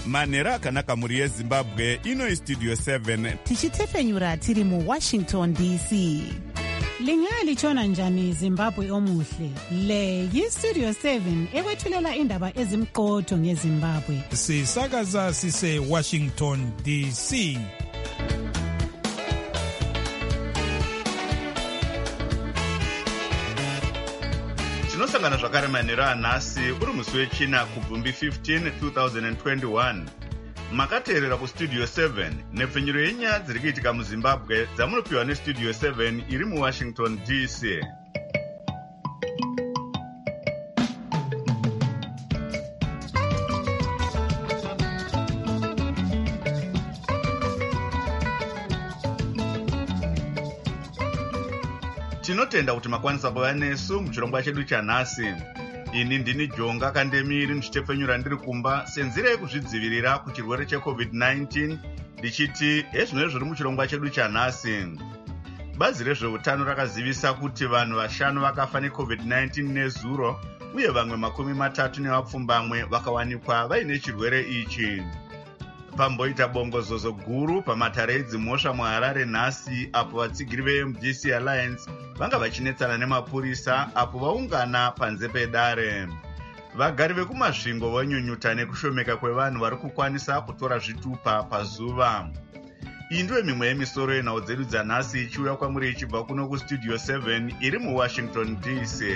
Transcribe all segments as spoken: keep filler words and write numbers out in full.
manhero akanaka mhuri yezimbabwe. Ino istudio seven tichitefenyura tiri muwashington D C. Lingalitshona njani Zimbabwe omuhle? Le yistudio seven ekwethulela indaba ezimqotho ngeZimbabwe. Sisakaza sise Washington D C. tinosangana zvakare manhero anhasi uri musi wechina kubvumbi fifteen twenty twenty-one. makateerera kustudio seven nepfenyuro yenyaya dziri kuitika muzimbabwe dzamunopiwa nestudio seven iri muwashington D C. tinotenda kuti makwanisa kuva nesu muchirongwa chedu chanhasi. Ini ndini Jonga Kandemiri ndichitepfenyura ndiri kumba senzira yekuzvidzivirira kuchirwere checovid nineteen ndichiti ezvino zviri muchirongwa chedu chanhasi. Bazi rezveutano rakazivisa kuti vanhu vashanu vakafa necovid nineteen nezuro uye vamwe makumi matatu nevapfumbamwe vakawanikwa vaine chirwere ichi. Pamboita bongozozo guru pamatare edzimhosva muHarare nhasi apo vatsigiri veM D C Alliance vanga vachinetsana nemapurisa apo vaungana panze pedare. Vagari vekumasvingo vanyunyuta nekushomeka kwevanhu vari kukwanisa kutora zvitupa pazuva. Iyi ndiyo mimwe yemisoro yenhau dzedu dzanhasi ichiuya kwamuri ichibva kuno kustudio seven iri muwashington D C.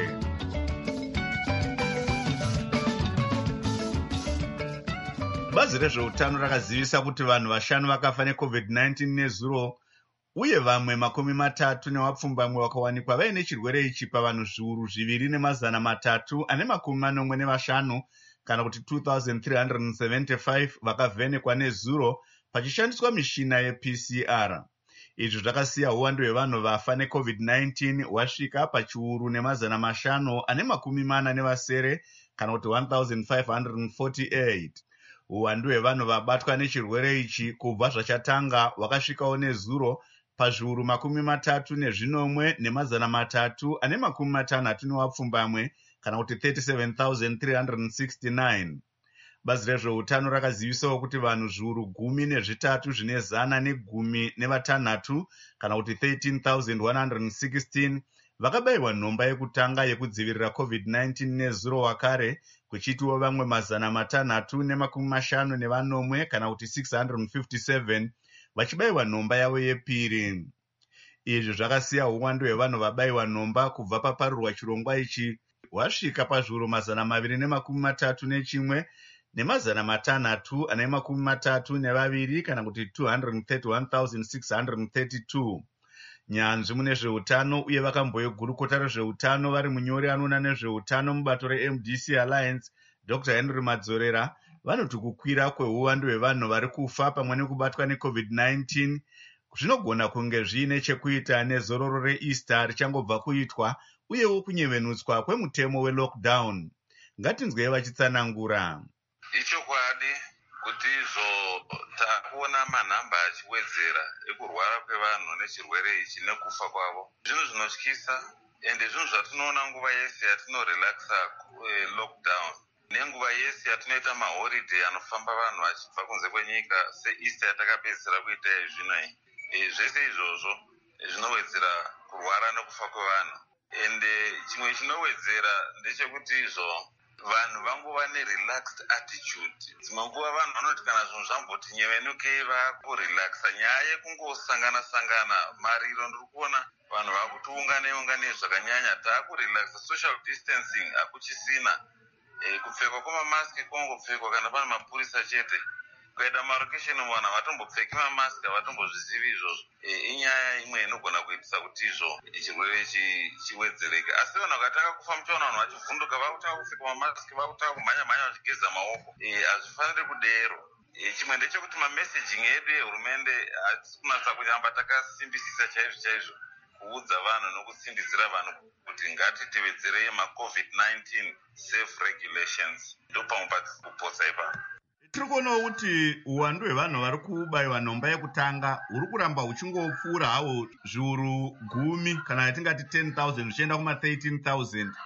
Bazi rezveutano rakazivisa kuti vanhu vashanu vakafa necovid nineteen nezuro uye vamwe makumi matatu nevapfumbamwe vakawanikwa vaine chirwere ichi pavanhu zviuru zviviri nemazana matatu ane makumi manomwe nevashanu kana kuti two thousand three hundred seventy-five vakavhenekwa nezuro pachishandiswa mishina yeP C R. Izvi zvakasiya uwandu hwevanhu vafa necovid nineteen hwasvika pachiuru nemazana mashanu ane makumi mana nevasere kana kuti one thousand five hundred forty-eight. Uwandu hwevanhu vabatwa nechirwere ichi kubva zvachatanga hwakasvikawo nezuro pazviuru makumi matatu nezvinomwe nemazana matatu ane makumi matanhatu nevapfumbamwe kana kuti thirty-seven thousand three hundred sixty-nine. Bazi rezveutano rakazivisawo kuti vanhu zviuru gumi nezvitatu zvine zana negumi nevatanhatu kana kuti thirteen thousand one hundred sixteen vakabayiwa nhomba yekutanga yekudzivirira covid nineteen nezuro wakare kuchitiwo vamwe mazana matanhatu nemakumi mashanu nevanomwe kana kuti six hundred fifty-seven vachibayiwa nhomba yavo yepiri. Izvi zvakasiya uwandu hwevanhu vabayiwa nhomba kubva paparurwa chirongwa ichi hwasvika pazviuru mazana maviri nemakumi matatu nechimwe nemazana matanhatu ane makumi matatu nevaviri kana kuti two hundred thirty-one thousand six hundred thirty-two. Nyanzvi mune zveutano uye vakamboyegurukota rezveutano vari munyori anoona nezveutano mubato reM D C Alliance Doctor Henry Madzorera vanoti kukwira kweuwandu hwevanhu vari kufa pamwe nekubatwa necovid nineteen zvinogona kunge zviine chekuita nezororo reEaster richangobva kuitwa uyewo kunyevenutswa kwemutemo welockdown. Ngatinzwei vachitsanangura. Ichokwadi kuti izvo takuona manhamba achiwedzera ekurwara kwevanhu nechirwere ichi nekufa kwavo. Zvinhu zvinotyisa ende zvinhu zvatinoona nguva yese yatinorelaxa lockdown nenguva yese yatinoita maholiday anofamba vanhu vachibva kunze kwenyika seEaster yatakapedzisira kuita zvino iyi. Zvese izvozvo zvinowedzera kurwara nekufa kwevanhu. Ende chimwe chinowedzera ndechekuti izvo vanhu vangova nerelaxed attitude. Dzimwe nguva vanhu vanoti kana zvinhu zvamboti nyevenukei vakurelaxa nyaya yekungosangana sangana mariro ndiri kuona vanhu vakutiunganei unganei zvakanyanya taakurelaxa social distancing hakuchisina. E, kupfekwa kwemamaski kwongopfekwa kana pana mapurisa chete. Kuenda marokesheni vanhu havatombopfeki mamaski havatombozvizivi izvozvo. E, inyaya imwe inogona kuitisa kuti izvo chirwere chiwedzereke. Asi vanhu vakatanga kufa muchaona vanhu vachivhunduka vakutanga kupfeka mamaski vakutanga kumhanya mhanya vachigeza maoko. Hazvifaniri kudero. Chimwe ndechekuti mamesejingi edu ehurumende hatisi kunatsa kunyamba takasimbisisa chaizvo chaizvo kuudza vanhu nokutsindidzira vanhu kuti ngatitevedzerei macovid nineteen safe regulations. Ndopamwe patiri kupotsa ipapo. Tiri kuonawo kuti uwandu hwevanhu vari kubayiwa nhomba yekutanga huri kuramba huchingopfuura hawo zviuru gumi kana yatingati ten thousand zvichienda kuma thirteen thousand.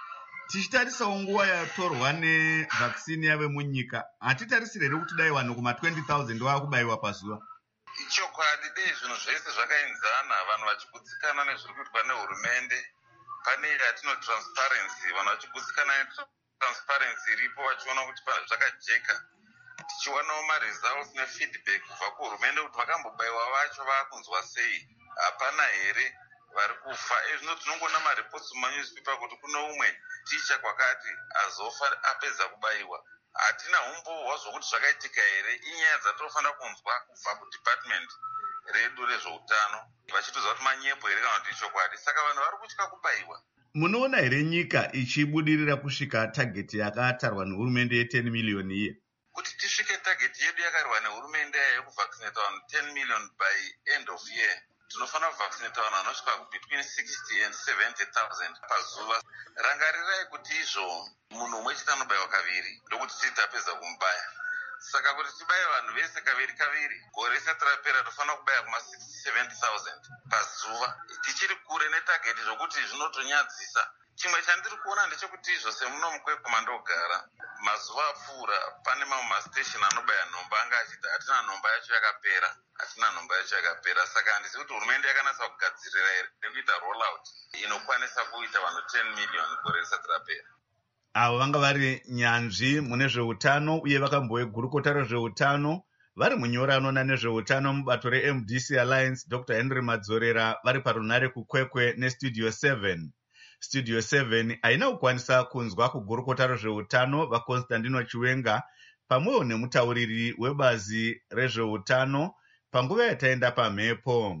tichitarisawo nguva yatorwa nevhaksini yave munyika, hatitarisire here kuti dai vanhu kuma twenty thousand vava kubayiwa pazuva? Chokwadi dei zvinhu zvese zvakaenzana, vanhu vachigutsikana nezviri kuitwa nehurumende. Pane yatino transparency, vanhu vachigutsikana netransparency iripo vachiona kuti zvakajeka. Tichiwanawo maresults nefeedback kubva kuhurumende kuti vakambobayiwa vacho vakunzwa sei, hapana here vari kufa. Izvino tinongona mareports mumanewspaper kuti kuno umwe ticha kwakati azofa apedza kubayiwa. Hatina umbohwa zvokuti zvakaitika here. Inyaya dzatofanira kunzwa kubva kudepartment redu rezveutano vachitoziva kuti manyepo here kana kuti chokwadi. Saka vanhu vari kutya kubayiwa. Munoona here nyika ichibudirira kusvika tageti yakatarwa nehurumende ye ten million iye? Kuti tisvike tageti yedu yakarwa nehurumende yekuvaccinate vanhu ten million by end of year, tinofanira kuvaccinate vanhu vanosvika between sixty and seventy thousand pazuva. Rangarirai kuti izvo munhu umwe chete anobayiwa kaviri ndokuti titi tapedza kumubaya. Saka kuti tibaye vanhu vese kaviri kaviri, gore risati rapera tofanira kubaya kuma sixty seventy thousand pazuva. Tichiri kure netageti zvokuti zvinotonyadzisa. Chimwe chandiri kuona ndechekuti zvose muno mukwekwa mandogara mazuva apfuura pane mamwe mastation anobaya nhomba anga achiti hatina nhomba yacho yakapera, hatina nhomba yacho yakapera. Saka handizivi kuti hurumende yakanasa kugadzirira here nekuita rollout inokwanisa kuita vanhu ten million gore risati rapera. Avo vanga vari nyanzvi mune zveutano uye vakambogurukota rezveutano vari munyoranona nezveutano mubato re-M D C Alliance, Doctor Henry Madzorera, vari parunare kukwekwe nestudio seven. Studio seven haina kukwanisa kunzwa kugurukota rezveutano vaConstantino Chiwenga pamwewo nemutauriri webazi rezveutano panguva yataenda pamhepo.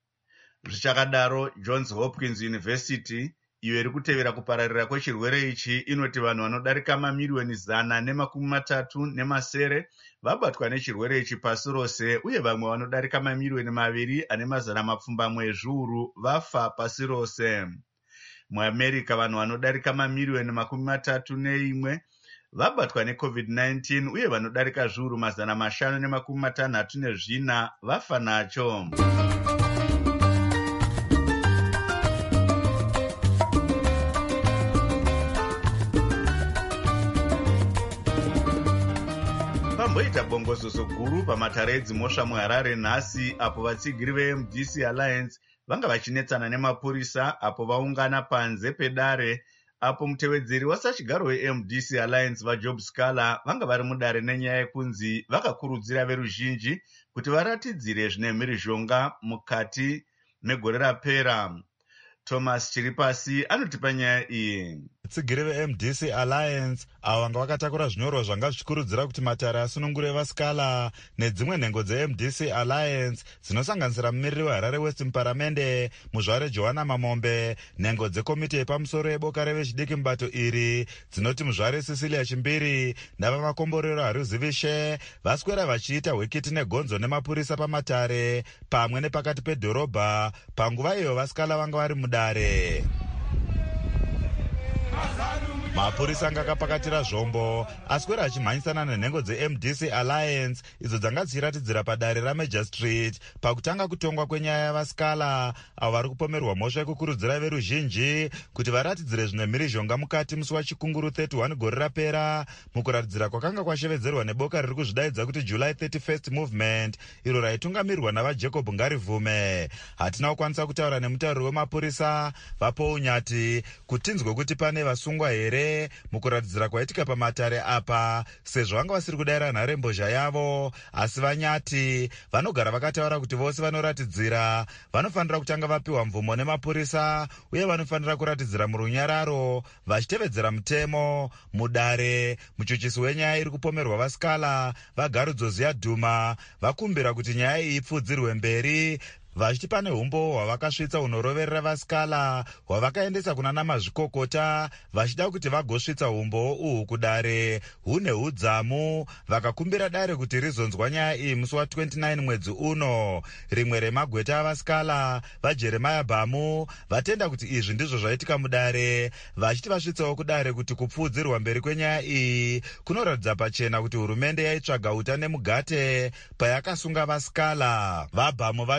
Zvichakadaro, Johns Hopkins University iyo iri kutevera kupararira kwechirwere ichi inoti vanhu vanodarika mamiliyoni zana nemakumi matatu nemasere vabatwa nechirwere ichi pasi rose, uye vamwe vanodarika mamiliyoni maviri ane mazana mapfumbamwe ezviuru vafa pasi rose. MuAmerica vanhu vanodarika mamiliyoni makumi matatu neimwe vabatwa neCovid nineteen, uye vanodarika zviuru mazana mashanu nemakumi matanhatu nezvina vafa nacho. Pamboita bongozozo guru pamatare edzimhosva muHarare nhasi, apo vatsigiri ve-M D C Alliance vanga vachinetsana nemapurisa apo vaungana panze pedare, apo mutevedzeri wasachigaro we-M D C Alliance vaJob Scala vanga vari mudare nenyaya yekunzi vakakurudzira veruzhinji kuti varatidzire zvine mhirizhonga mukati megore rapera. Thomas Chiripasi anotipa nyaya iyi. Vatsigiri ve-M D C Alliance avo vanga vakatakura zvinyorwa zvanga zvichikurudzira kuti matare asunungure vaScala nedzimwe nhengo dze-M D C Alliance dzinosanganisira mumiriri weHarare West muparamende muzvare Johanna Mamombe, nhengo dzekomiti yepamusoro yeboka revechidiki mubato iri dzinoti muzvare Cecilia Chimbiri navamakomborero Haruzivishe vaswera vachiita hwekiti negonzo nemapurisa pamatare pamwe nepakati pedhorobha panguva iyo vaScala vanga vari mudare. Mapurisa anga akapakatira zvombo aswera achimhanyisana nenhengo dze-M D C Alliance idzo dzanga dzichiratidzira padare raMajor Street pakutanga kutongwa kwenyaya yavaScala avo vari kupomerwa mhosva yekukurudzira veruzhinji kuti varatidzire zvine mhirizhonga mukati musi wachikunguru thirty-one gore rapera, mukuratidzira kwakanga kwashevedzerwa neboka riri kuzvidaidza kuti July thirty-first Movement iro raitungamirirwa navaJacob Ngarivume. Hatina kukwanisa kutaura nemutauriri wemapurisa vaPounyati kutinzwe kuti pane vasungwa here mukuratidzira kwaitika pamatare apa, sezvo vanga vasiri kudayira nharembozha yavo. Asi vaNyati vanogara vakataura kuti vose vanoratidzira vanofanira kutanga vapiwa mvumo nemapurisa, uye vanofanira kuratidzira murunyararo vachitevedzera mutemo. Mudare muchuchisi wenyaya iri kupomerwa vaScala vaGarudzozia Dhuma vakumbira kuti nyaya iyi ipfudzirwe mberi, vachiti pane umbo hwavakasvitsa hunoroverera vaScala hwavakaendesa kuna namazvikokota vachida kuti vagosvitsa umbo uhu kudare hune udzamu. Vakakumbira dare kuti rizonzwa nyaya iyi musi wa twenty-nine mwedzi uno. Rimwe remagweta avaScala vaJeremiah Bhamu vatenda kuti izvi ndizvo zvaitika mudare, vachiti vasvitsawo kudare kuti kupfudzirwa mberi kwenyaya iyi kunoratidza pachena kuti hurumende yaitsvaga uta nemugate payakasunga vaScala. VaBhamu vati vapoka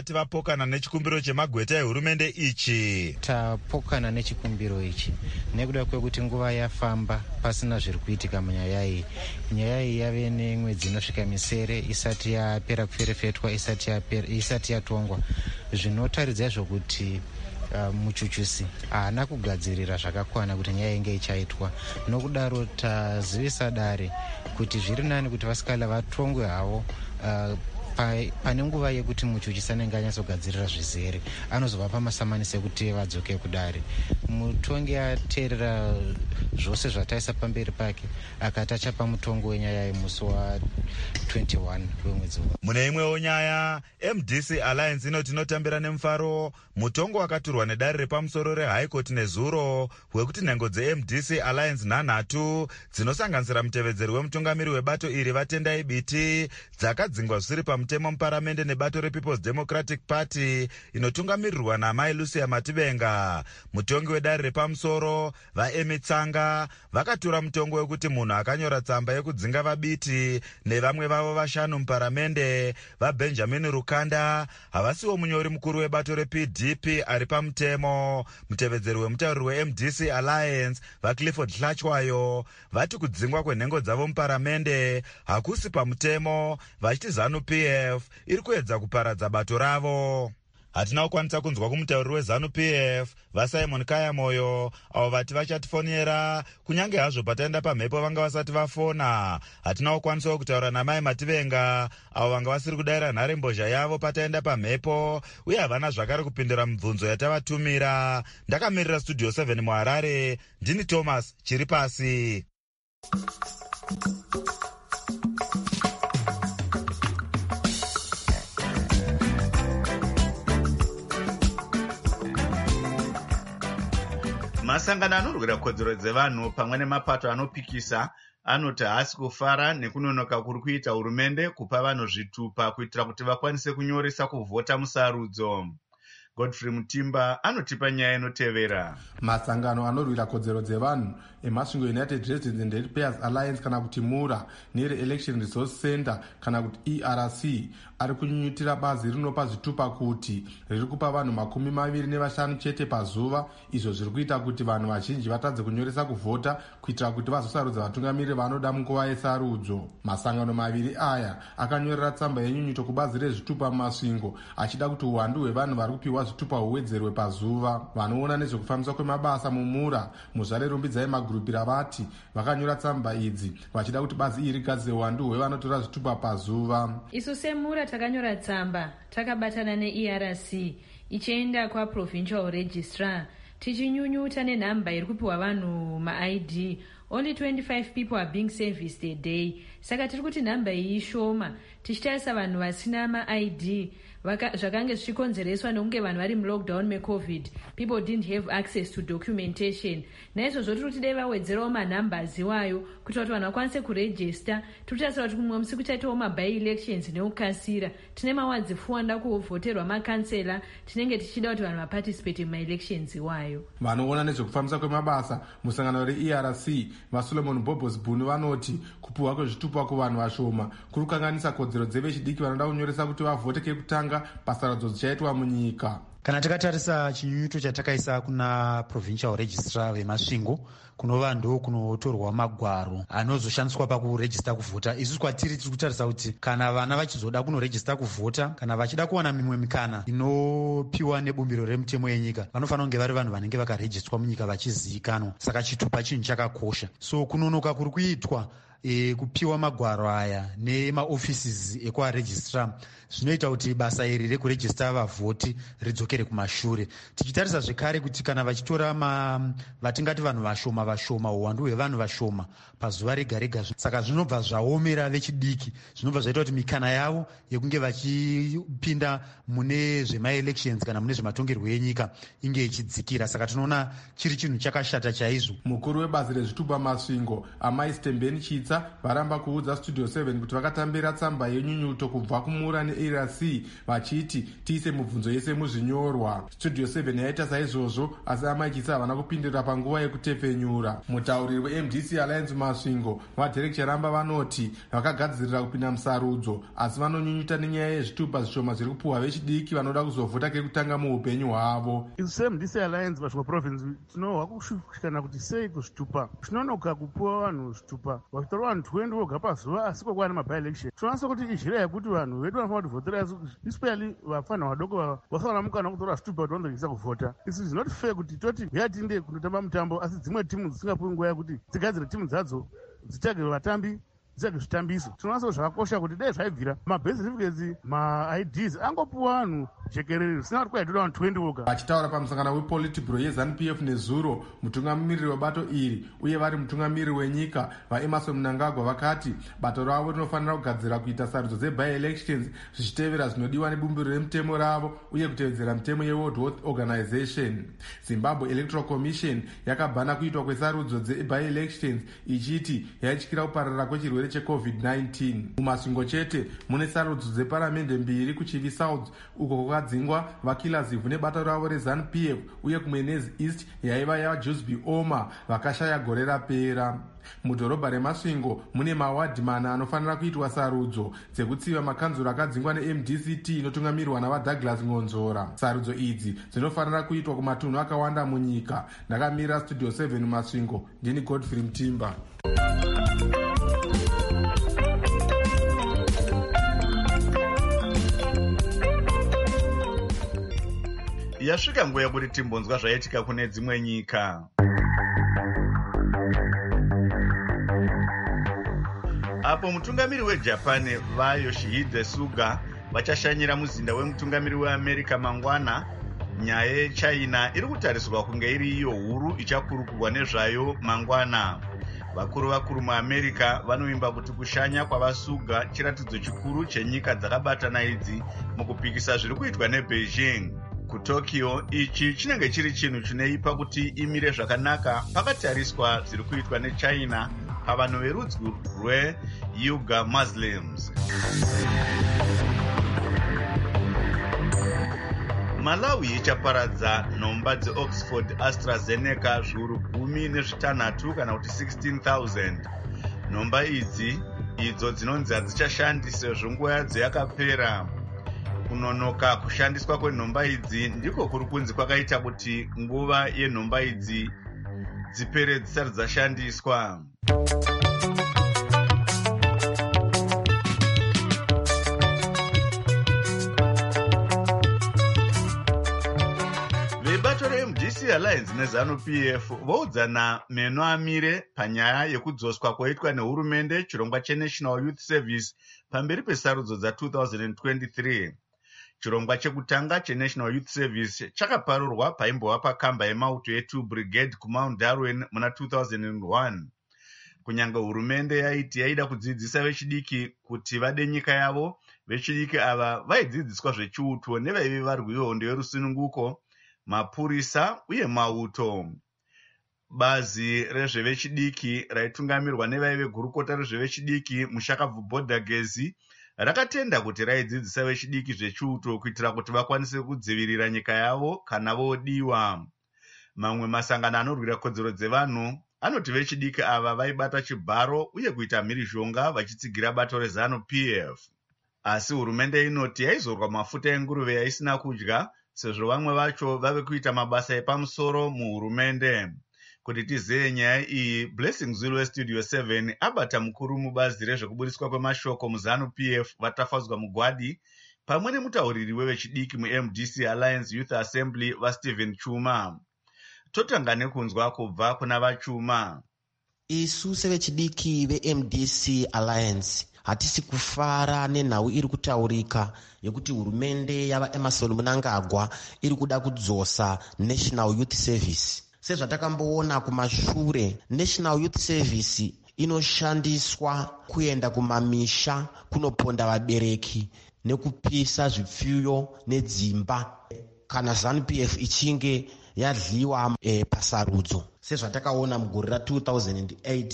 mapokana nechikumbiro chemagweta ehurumende ichi. Tapokana nechikumbiro ichi nekuda kwekuti nguva yafamba pasina zviri kuitika munyaya iyi. Nyaya iyi yave nemwedzi inosvika misere isati yapera kuferefetwa, isati yapera isati yatongwa, zvinotaridza izvo kuti Uh, muchuchusi haana kugadzirira zvakakwana kuti nyaya inge ichaitwa. Nokudaro tazivisa dare kuti zviri nani kuti vasikala vatongwe havo uh, pane nguva yekuti muchuchisi anenge anyatsogadzirira zvizere anozovapa masamanisi ekuti vadzoke kudare. Mutongi ateerera zvose zvataisa pamberi pake akati achapa mutongo wenyaya yemusi wa twenty-one wemwedzi. Mune imwewo nyaya, M D C Alliance inoti inotambira nemufaro mutongo wakaturwa nedare repamusoro reHigh Court nezuro hwekuti nhengo dze-M D C Alliance nhanhatu dzinosanganisira mutevedzeri wemutungamiri webato iri Vatendai Biti dzakadzingwa zvisiri pamutemo muparamende nebato rePeople's Democratic Party inotungamirirwa naMai Lucia Mativenga. Mutongi wedare repamusoro vaEmi Tsanga vakatura mutongo wekuti munhu akanyora tsamba yekudzinga vaBiti nevamwe vavo vashanu muparamende vaBenjamin Rukanda havasiwo munyori mukuru webato reP D P ari pamutemo. Mutevedzeri wemutauriri weM D C Alliance vaClifford Hlachwayo vati kudzingwa kwenhengo dzavo muparamende hakusi pamutemo, vachiti ZANU-P F iri kuedza kuparadza bato ravo. Hatina kukwanisa kunzwa kumutauriri weZANU-P F vaSimon Kayamoyo avo vati vachatifonera kunyange hazvo pataenda pamhepo vanga vasati vafona. Hatina kukwanisawo kutaura naMai Mativenga avo vanga vasiri kudayira nharembozha yavo pataenda pamhepo uye havana zvakare kupindura mibvunzo yatavatumira. Ndakamirira Studio seven muHarare, ndini Thomas Chiripasi. Masangano anorwira kodzero dzevanhu pamwe nemapato anopikisa anoti haasi kufara nekunonoka kuri kuita hurumende kupa vanhu zvitupa kuitira kuti vakwanise kunyoresa kuvhota musarudzo. Godfrey Mutimba anotipa nyaya inotevera. Masangano anorwira kodzero dzevanhu emasvingo United Residents and Ratepayers Alliance kana kuti MURA neRe-Election Resource Center kana kuti E R C ari kunyunyutira bazi rinopa zvitupa kuti riri kupa vanhu makumi maviri nevashanu chete pazuva, izvo zviri kuita kuti vanhu vazhinji vatadze kunyoresa kuvhota kuitira kuti vazosarudza vatungamiri vanoda munguva yesarudzo. Masangano maviri aya akanyorera tsamba yenyunyuto kubazi rezvitupa mumasvingo achida kuti uwandu hwevanhu vari kupiwa zvitupa huwedzerwe pazuva. Vanoona nezvekufambiswa kwemabasa mumura muzvare rumbidzai magurupira vati vakanyora tsamba idzi vachida kuti bazi iri rigadzire uwandu hwevanotora zvitupa pazuva. Isu semura takanyora tsamba takabatana neE R C ichienda kwaProvincial Registrar tichinyunyuta nenhamba iri kupiwa vanhu maI D. Only twenty-five people are being serviced a day. Saka tiri kuti nhamba iyi ishoma tichitarisa vanhu vasina maI D zvakange zvichikonzereswa nekunge vanhu vari mulockdown meCovid. People didn't have access to documentation. Naizvozvo tiri kuti dai vawedzerawo manhambers iwayo kuitira kuti vanhu vakwanise kurejista. Tiri kutarisira kuti kumwe musi kuchaitawo maby elections nekukasira. Tine mawadzi fuwanda kuvhoterwa makansela. Tinenge tichida kuti vanhu vaparticipate mumaelections iwayo. Vanoona nezvekufambisa kwemabasa musangano reE R C vaSolomon Bobos Buni vanoti kupiwa kwezvitupa kuvanhu vashoma kuri kukanganisa kodzero dzevechidiki vanoda kunyoresa kuti vavhote kekutanga pasaradzo dzichaitwa munyika. Kana takatarisa chinyunyuto chatakaisa kuna Provincial Registrar vemasvingo kunova ndo kunotorwa magwaro anozoshandiswa pakurejista kuvhota. Isu kwatiri tiri kutarisa kuti kana vana vachizoda kunorejista kuvhota kana vachida kuwana mimwe mikana inopiwa nebumbiro remutemo yenyika vanofanira kunge vari vanhu vanenge vakarejistwa munyika vachizivikanwa. Saka chitupa chinhu chakakosha. So kunonoka kuri kuitwa E, kupiwa magwaro aya nemaoffices ekwaregistrar zvinoita kuti basa iri rekurejista vavhoti ridzokere kumashure. Tichitarisa zvekare kuti kana vachitora vatingati vanhu vashoma vashoma uwandu hwevanhu vashoma pazuva rega rega, saka zvinobva zvaomera vechidiki, zvinobva zvaita kuti mikana yavo yekunge vachipinda mune zvemaelections kana mune zvematongerwo enyika inge ichidzikira. Saka tinoona chiri chinhu chakashata chaizvo. Mukuru webazi rezvitupa masvingo Amai Stembeni Chitsa vamachitsa varamba kuudza studio seven kuti vakatambira tsamba yenyunyuto kubva kumura nearea c vachiti tiise mibvunzo yese muzvinyorwa. Studio seven yaita saizvozvo asi vamachitsa havana kupindira panguva yekutepfenyura. Mutauriri weM D C Alliance Masvingo vaDerek Charamba vanoti vakagadzirira kupinda musarudzo asi vanonyunyuta nenyaya yezvitupa zvishoma zviri kupuhwa vechidiki vanoda kuzovhota kekutanga muupenyu hwavo. Isu M D C Alliance Masvingo Province tinohwa kushushikana kuti sei kuzvitupa zvinonoka kupuwa vanhu zvitupa vachitora vanhu twendi voga pazuva asi kwakwa nemaby election. Tinowanisa kuti injira yekuti vanhu vedu vanofanira kutivhotera especially vafana vadoko vasawana mukana wekutora zvitupa kuti vanozokisa kuvhota. Isi zvinoti fair kuti toti yatinde kundotamba mutambo asi dzimwe timu dzisingapuwi nguva yekuti dzigadzire timu dzadzo dzitsvage vatambi dzitsvage zvitambiso. Tinowanisa kuti zvakakosha kuti dai zvaibvira mabase certificates ma-I Ds angopuwa vanhu jekerere zvisina kuti kwaitoda vanhu twendi voga. Vachitaura pamusangano wepolitiburo yeZanu P F nezuro mutungamiriri webato iri uye vari mutungamiriri wenyika vaEmerson Mnangagwa vakati bato ravo rinofanira kugadzira kuita sarudzo dzeby elections zvichitevera zvinodiwa nebumbiro remutemo ravo uye kutevedzera mitemo yeWorld Health Organization. Zimbabwe Electoral Commission yakabhana kuitwa kwesarudzo dzeby elections ichiti yaityira kupararira kwechirwere checovid nineteen. Mumasvingo chete mune sarudzo dzeparamende mbiri kuchivi South uko kwakadzingwa vakilazivhu nebato ravo reZanu P F uye kuMwenezi East yaiva yaJusby Oma vakashaya gore rapera. Mudhorobha reMasvingo mune mawadhi mana anofanira kuitwa sarudzo dzekutsiva makanzuro akadzingwa neM D C T inotungamirwa navaDouglas Ngonzora. Sarudzo idzi dzinofanira kuitwa kumatunhu akawanda munyika. Ndakamira Studio seven Masvingo, ndini Godfrey Mtimba. Yasvika nguva yekuti timbonzwa zvaitika kune dzimwe nyika. Apo mutungamiri weJapan vaYoshihide Suga vachashanyira muzinda wemutungamiri weAmerica mangwana, nyaya yeChina iri kutariswa kunge iri iyo huru ichakurukurwa nezvayo mangwana. Vakuru vakuru muAmerica vanovimba kuti kushanya kwavaSuga chiratidzo chikuru chenyika dzakabatana idzi mukupikisa zviri kuitwa neBeijing. KuTokyo ichi chinenge chiri chinhu chinoipa kuti imire zvakanaka pakatariswa zviri kuitwa neChina pavanhu verudzi rweUighur Muslims. Malawi ichaparadza nhomba dzeOxford AstraZeneca zviuru gumi nezvitanhatu kana kuti sixteen thousand. Nhomba idzi idzo dzinonzi hadzichashandiswe zvonguva yadzo yakapera. Kunonoka kushandiswa kwenhomba idzi ndiko kuri kunzi kwakaita kuti nguva yenhomba idzi dzipere dzisati dzashandiswa. Vebato reM D C Alliance neZanu P F voudzana meno amire panyaya yekudzoswa kwaitwa nehurumende chirongwa cheNational Youth Service pamberi pesarudzo dza-twenty twenty-three. Chirongwa chekutanga cheNational Youth Service chakaparurwa paimbova pakamba yemauto yeTwo Brigade kuMount Darwin muna two thousand one. Kunyange hurumende yaiti yaida kudzidzisa vechidiki kuti vade nyika yavo, vechidiki ava vaidzidziswa zvechiuto nevaive vari kuhondo yerusununguko, mapurisa uye mauto. Bazi rezvevechidiki raitungamirwa nevaive gurukota rezvevechidiki Mushakabvu Bhodhagezi rakatenda kuti raidzidzisa vechidiki zvechiuto kuitira kuti vakwanise kudzivirira nyika yavo kana vodiwa. Mamwe masangano anorwira kodzero dzevanhu anoti vechidiki ava vaibata chibharo uye kuita mhirizhonga vachitsigira bato reZanu P F. Asi hurumende inoti yaizorwa mafuta enguruve yaisina kudya sezvo vamwe vacho vave kuita mabasa epamusoro muhurumende. Kuti tizive nyaya iyi, Blessing Zulu weStudio seven abata mukuru mubazi rezvekubudiswa kwemashoko muZanu P F vatafadzwa mugwadi pamwe nemutauriri wevechidiki muM D C Alliance Youth Assembly vaStephen Chuma. Totanga nekunzwa kubva kuna vaChuma. Isu sevechidiki veM D C Alliance hatisi kufara nenhau iri kutaurika yekuti hurumende yavaEmerson Mnangagwa iri kuda kudzosa National Youth Service. Sezvatakamboona kumashure, National Youth Service inoshandiswa kuenda kumamisha kunoponda vabereki nekupisa zvipfuyo nedzimba kana Zanu P F ichinge yadliwa e, pasarudzo. Sezvatakaona mugore ra two thousand eight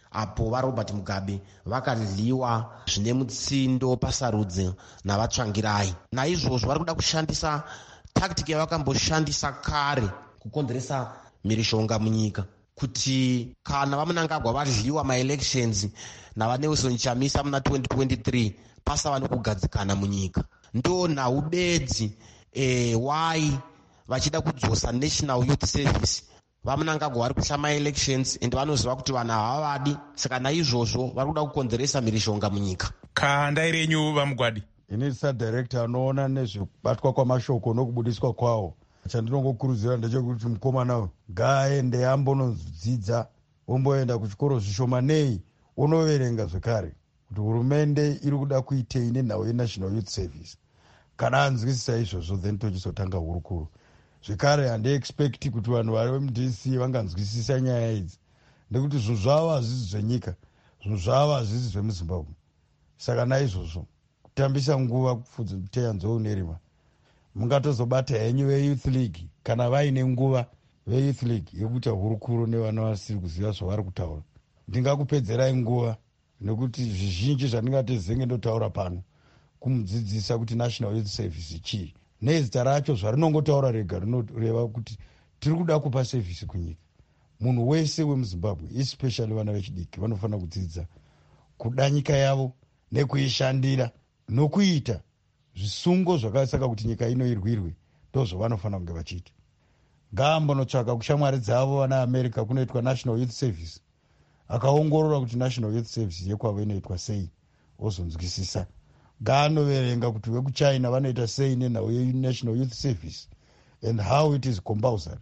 apo varobert mugabe vakadliwa zvine mutsindo pasarudzi navatsvangirai. Naizvozvo vari kuda kushandisa tactic yavakamboshandisa kare kukonzeresa mhirizhonga munyika, kuti kana vamunangagwa vadliwa maelections navanelson chamisa muna twenty twenty-three pasava nekugadzikana munyika. Ndo nhau bedzi e, why vachida kudzosa National Youth Service. Vamunangagwa vari kutya maelections ende vanoziva kuti vanhu havavadi, saka naizvozvo vari kuda kukonzeresa mhirizhonga munyika. Kandai renyu vaMugwadi. Ini sadirector anoona nezvekubatwa kwamashoko nokubudiswa kwawo. Chandinongokurudzira ndechekuti mukomana ngaaende ambonodzidza, omboenda kuchikoro zvishomanei, onoverenga zvekare kuti hurumende iri kuda kuitei nenhau yeNational Youth Service. Kana anzwisisa izvozvo then tochizotanga hurukuru. Zvekare handiexpecti kuti vanhu vari veM D C vanganzwisisa nyaya idzi, nekuti zvinhu zvavo hazvisi zvenyika, zvinhu zvavo hazvisi zvemuZimbabwe. Saka naizvozvo kutambisa nguva kupfudzeteya nzou nerima, mungatozobata henyu veYouth League kana vaine nguva veYouth League yekuita hurukuru nevana vasiri kuziva zvavari kutaura. Ndingakupedzerai nguva nekuti zvizhinji zvandingati zenge ndotaura pano kumudzidzisa kuti National Youth Service chii, nezita racho zvarinongotaura rega rinoreva kuti tiri kuda kupa sevhisi kunyika. Munhu wese wemuZimbabwe especially vana vechidiki vanofanira kudzidza kuda nyika yavo nekuishandira nokuita zvisungo zvakasaka kuti nyika ino irwirwe, ndozvo vanofanira kunge vachiita. Ngaambonotsvaka kushamwari dzavo vana America kunoitwa National Youth Service, akaongorora kuti National Youth Service yekwavo inoitwa sei, ozonzwisisa. Ngaanoverenga kuti vekuchina vanoita sei nenhau yeNational Youth Service and how it is compulsory.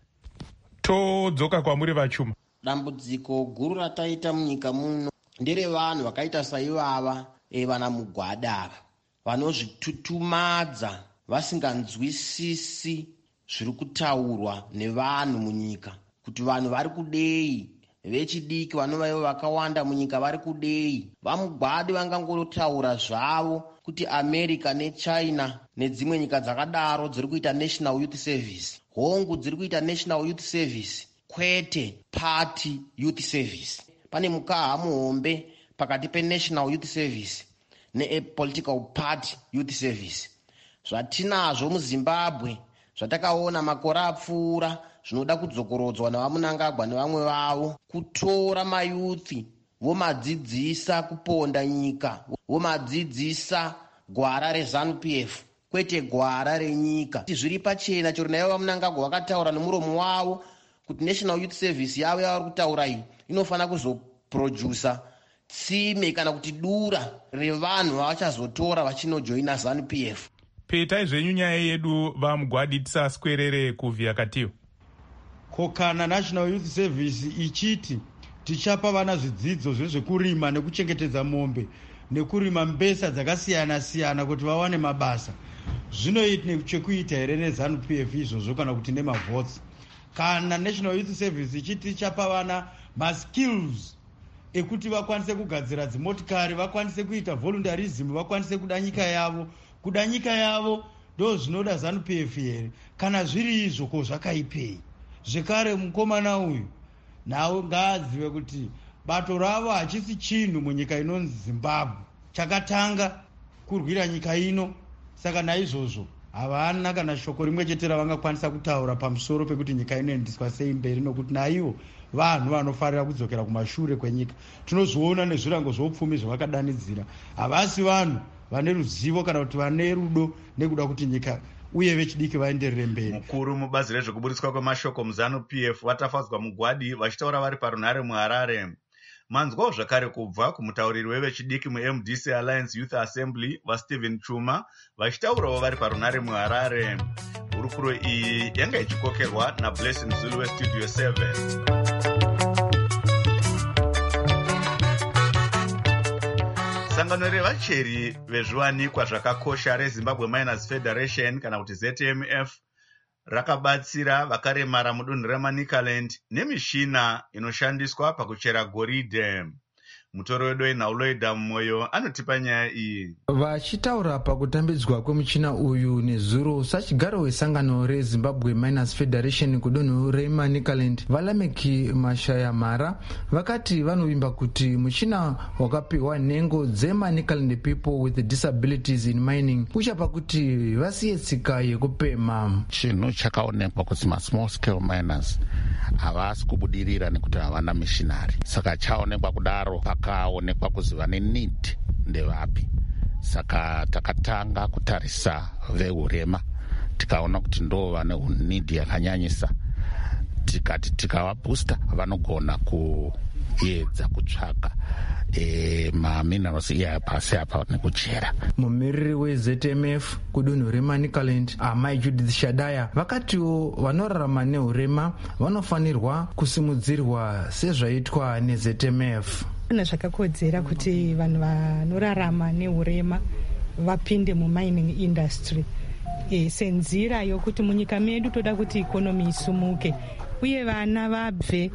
Todzoka kwamuri vachuma. Dambudziko guru rataita munyika muno ndere vanhu vakaita saivava e vana Mugwada vanozvitutumadza vasinganzwisisi zviri kutaurwa nevanhu munyika, kuti vanhu vari kudei, vechidiki vanovaivo vakawanda munyika vari kudei. VaMugwadi vangangotaura zvavo kuti America neChina nedzimwe nyika dzakadaro dziri kuita National Youth Service, hongu dziri kuita National Youth Service, kwete Party Youth Service. Pane mukaha muhombe pakati peNational Youth Service nePolitical Party Youth Service. Zvatinazvo muZimbabwe zvatakaona makore apfuura zvinoda kudzokorodzwa navamunangagwa nevamwe vavo, kutora mayuthi vomadzidzisa kuponda nyika, vomadzidzisa gwara reZANU P F kwete gwara renyika. Zviri pachena chero naivo vamunangagwa vakataura nemuromo wavo kuti National Youth Service yavo yavari kutaura iyi inofanira kuzoprodusa tsime kana kuti dura revanhu vavachazotora vachinojoina ZANU P F. Petai zvenyu nyaya yedu vaMugwadi, tisaswerere kuvhiya katiyo. Kokana National Youth Service ichiti tichapa vana zvidzidzo zvezvekurima nekuchengetedza mombe nekurima mbesa dzakasiyana siyana kuti vawane mabasa, zvinoita chekuita here neZANU P F izvozvo kana kuti nemavhotsi? Kana National Youth Service ichiti tichapa vana maskills ekuti vakwanise kugadzira dzimotikari, vakwanise kuita voluntarism, vakwanise kuda nyika yavo, kuda nyika yavo ndo zvinoda ZANU P F here? Kana zviri izvo ko zvakaipei? Zvekare mukomana uyu nawo ngaazive kuti bato ravo hachisi chinhu munyika inonzi Zimbabwe, chakatanga kurwira nyika ino. Saka naizvozvo havana kana shoko rimwe chete ravangakwanisa kutaura pamusoro pekuti nyika inoendeswa sei mberi, nokuti naivo vanhu vanofarira kudzokera kumashure kwenyika. Tinozviona nezvirango zvoupfumi zvavakadanidzira. Havasi vanhu vane ruzivo kana kuti vane rudo nekuda kuti nyika uye vechidiki vaenderere mberi. Mukuru mubazi rezvekubudiswa kwemashoko muZANU P F watafadzwa Mugwadi vachitaura vari parunhare muHarare. Manzwawo zvakare kubva kumutauriri wevechidiki muM D C Alliance Youth Assembly vaStephen Chuma vachitaurawo vari parunhare muHarare. Hurukuro iyi yanga ichikokerwa naBlessing Zulu weStudio seven. Sangano revacheri vezviwanikwa zvakakosha reZimbabwe Miners Federation kana kuti Z M F rakabatsira vakaremara mudunhu reManicaland nemishina inoshandiswa pakuchera goridhe. Mutori wedu wenhauloida mumwoyo anotipa nyaya iyi. Vachitaura pakutambidzwa kwemuchina uyu nezuro, sachigaro wesangano rezimbabwe miners federation kudonho remanicaland valameki mashaya mhara vakati vanovimba kuti muchina wakapiwa nhengo dzemanicaland people with disabilities in mining uchapa kuti vasiye tsika yekupema. Chinhu chakaonekwa kuti masmall scale miners havasi kubudirira nekuti havana mishinari, saka chaonekwa kudaro pakaonekwa kuzi vane need ndevapi. Saka takatanga kutarisa veurema tikaona kuti ndo vane need yakanyanyisa, tikati tikavabooster vanogona kuedza kutsvaka e, maminerals iya pasi apa nekuchera. Mumiriri weZ M F kudunhu remanicaland amai Judith Shadaya vakatiwo vanorarama neurema vanofanirwa kusimudzirwa sezvaitwa neZ M F. Kuna zvakakodzera kuti vanhu vanorarama neurema vapinde mumining industry e, senzira yokuti munyika medu toda kuti ikonomi isumuke uye vana vabve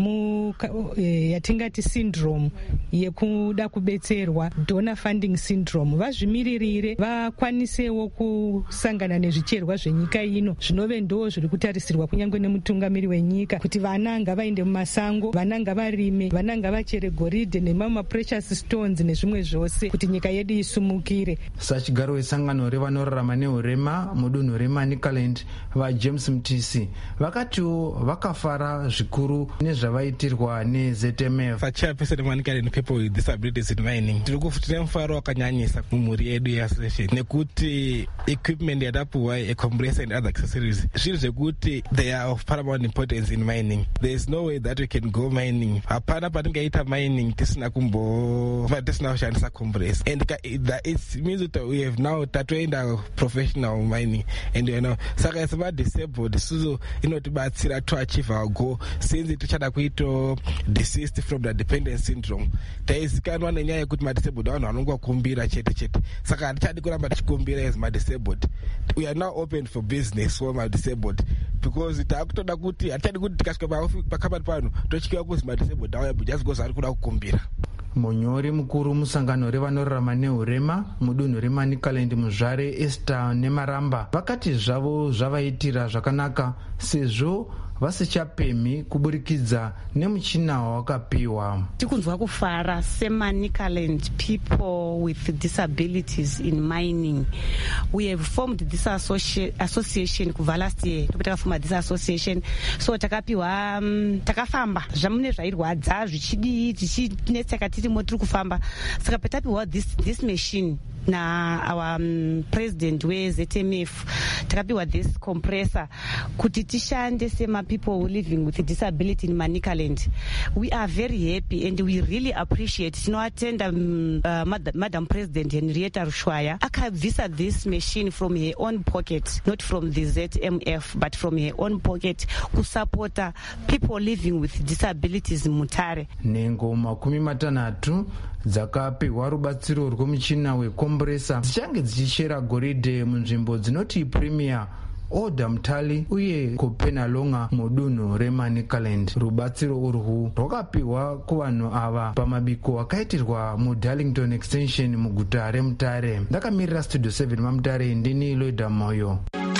mu e, yatingati syndrome yekuda kubetserwa donor funding syndrome, vazvimiririre vakwanisewo kusangana nezvicherwa zvenyika ino zvinove ndo zviri kutarisirwa kunyange nemutungamiri wenyika kuti vana ngavaende mumasango, vana ngavarime, vana ngavachere goridhe nemamwe maprecious stones nezvimwe zvose kuti nyika yedu isumukire. Sachigaro wesangano revanorarama neurema mudunhu remanicaland vaJames Mtisi vakatiwo vakafara zvikuru nezvavaitirwa neZ M F. Chairperson remanicaland people with disabilities in mining tiri kufutira mufaro wakanyanyisa mumhuri yedu yeassociation nekuti equipment yatapuwa ecompressor and other accessories zvinhu zvekuti they are of paramount importance in mining. There is no way that we can go mining, hapana patingaita mining tisina kumbo tisina kushandisa compressor, and it means that we have now tatoenda professional mining and you know saka sema disabled suzo inotibatsira to achieve our goal since tichada kuito desist from the dependence syndrome. Taizikanwa nenyaya yekuti madisabled vanhu vanongokumbira chete chete, saka hatichadi kuramba tichikumbira as madisabled. We are now open for business for madisabled because taakutoda kuti hatichadi kuti tikasvika pakambani pano tochikiwa kuzi madisabled auya just because ari kuda kukumbira. Munyori mukuru musangano revanorarama neurema mudunhu remanicaland muzvare Esther Nemaramba vakati zvavo zvavaitira zvakanaka sezvo vasichapemi kuburikidza nemuchina wakapiwa. Tikunzwa kufara semanicaland people with disabilities in mining. We have formed this associ association kubva last year. Takafuma this association. So takapiwa um, takafamba zvamune zvairwadza zvichidii tichinetseka tiri motiri kufamba. Saka patapiwa this this machine na our um, president weZ M F takapiwa this compressor kuti tishande sema people living with disability in Manicaland. We are very happy and we really appreciate tinoatenda um, uh, Madam, Madam President Henrietta Rushwaya akabvisa this machine from her own pocket, not from the Z M F but from her own pocket kusupporta people living with disabilities mutare. Nengo makumi matanhatu dzakapiwa rubatsiro rwemuchina wekompresa dzichange dzichichera goridhe munzvimbo dzinoti Premier, Oda Mutali uye Kopenalonga mudunhu remanicaland. Rubatsiro urwu rwakapiwa kuvanhu ava pamabiko akaitirwa muDarlington extension muguta reMutare. Ndakamirira studio seven maMutare, ndini Loida Moyo.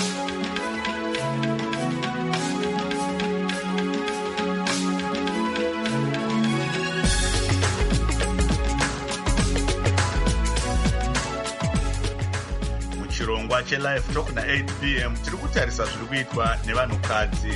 chirongwa chelive talk na eight p m tiri kutarisa zviri kuitwa nevanhukadzi.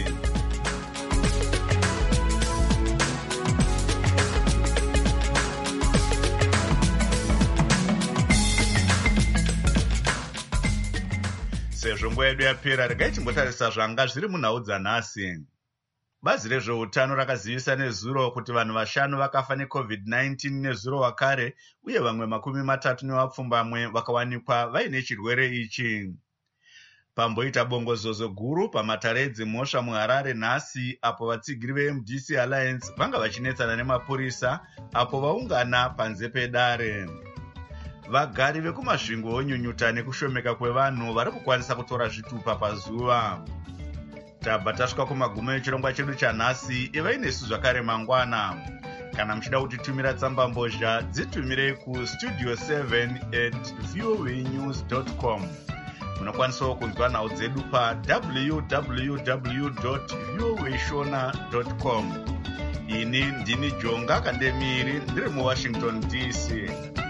Sezvo nguva yedu yapera, regai timbotarisa zvanga zviri munhau dzanhasi. Bazi rezveutano rakazivisa nezuro kuti vanhu vashanu vakafa necovid nineteen nezuro wakare uye vamwe makumi matatu nevapfumbamwe vakawanikwa vaine chirwere ichi. Pamboita bongozozo guru pamatare edzimhosva muHarare nhasi apo vatsigiri veM D C Alliance vanga vachinetsana nemapurisa apo vaungana panze pedare. Vagari vekumasvingo vonyunyuta nekushomeka kwevanhu vari kukwanisa kutora zvitupa pazuva. Tabva tasvika kumagumo echirongwa chedu chanhasi, ivai nesu zvakare mangwana. Kana muchida kutitumira tsamba mbozha dzitumire ku studio seven at voanews dot com. Munokwanisawo kunzwa nhau dzedu pa w w w dot voashona dot com. Ini ndini Jonga Kandemiri ndiri muWashington D C.